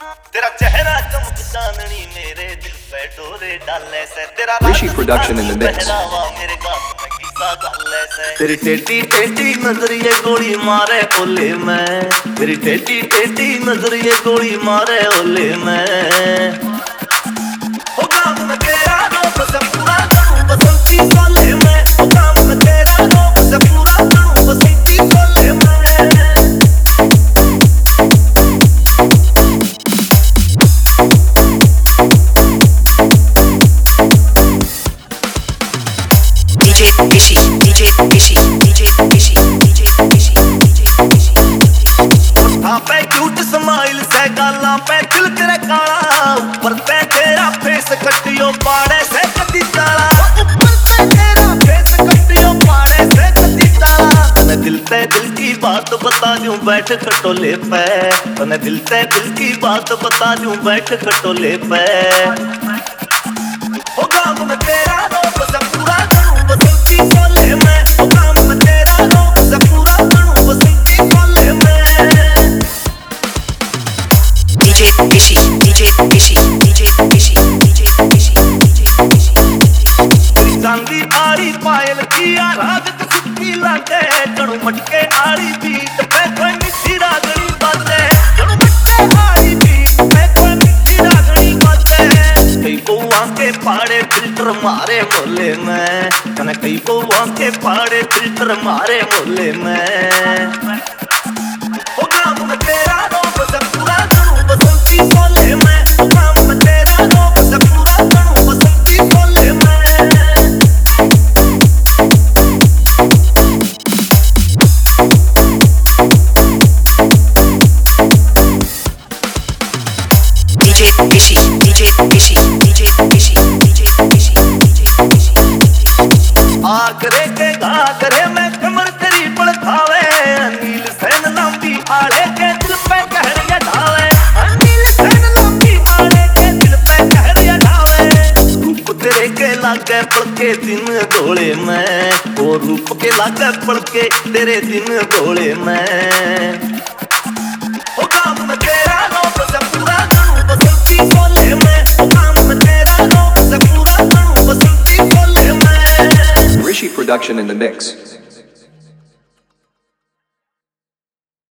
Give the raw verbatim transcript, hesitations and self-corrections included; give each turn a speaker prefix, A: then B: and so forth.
A: तेरा चेहरा चमक चांदनी मेरे दिल पे डोरे डाले से तेरा
B: Rishi production in the mix.
A: मेरे गात में किस्सा गाले से तेरी टेढ़ी टेढ़ी नजरिए गोली मारे ओले मैं तेरी टेढ़ी टेढ़ी नजरिए गोली मारे ओले मैं हो काम में तेरा रूप से पूरा करूं बसंती सोले में हो काम में तेरा रूप से पूरा करूं बसंती सोले में
C: Rishi, D J Rishi, D J Rishi, D J Rishi, D J Rishi.
A: हाँ पे क्यूट स्माइल से गाला पे दिल तेरे काला ऊपर पे तेरा फेस कटियो पाड़े से कटी ताला ऊपर पे तेरा फेस कटियो पाड़े से कटी ताला तने दिल पे दिल की बात बता दूं बैठ खटोले पे तने दिल पे दिल की बात बता दूं बैठ खटोले पे हो काम में तेरा रूप से पूरा करूं बसंती सोले में हो काम में तेरा रूप से पूरा करूं बसंती सोले में
C: D J Rishi, D J Rishi, D J Rishi, D J Rishi, D J Rishi.
A: चांदी आड़ी पायल की राग सुखी लागे जणु मटके आड़ी बीट पे कोई मिठी रागड़ी बाजे जणु मटके आड़ी बीट पे कोई मिठी रागड़ी बाजे कई को आंखे पाड़े फिल्टर मारे बोले मैं कने कई को आंखे पाड़े फिल्टर मारे बोले मैं ओ काम में तेरा रूप से पूरा करूं बसंती सोले में ओ काम में तेरा रूप से पूरा करूं बसंती सोले में
C: D J Rishi, D J Rishi, D J Rishi, D J Rishi, D J Rishi.
A: आगरे के घाघरे में कमर तेरी पड़खावे नील सैन लंबी आड़े के दिल पे कहरिया ढावे नील सैन लंबी आड़े के दिल पे कहरिया ढावे रूप तेरे के लागे पड़के दिन धोले में ओ रूप के लागे पड़के तेरे दिन धोले में ओ काम में तेरा रूप से पूरा करूं बसंती सोले में ओ काम में तेरा रूप से पूरा करूं बसंती सोले में
B: Rishi production in the mix.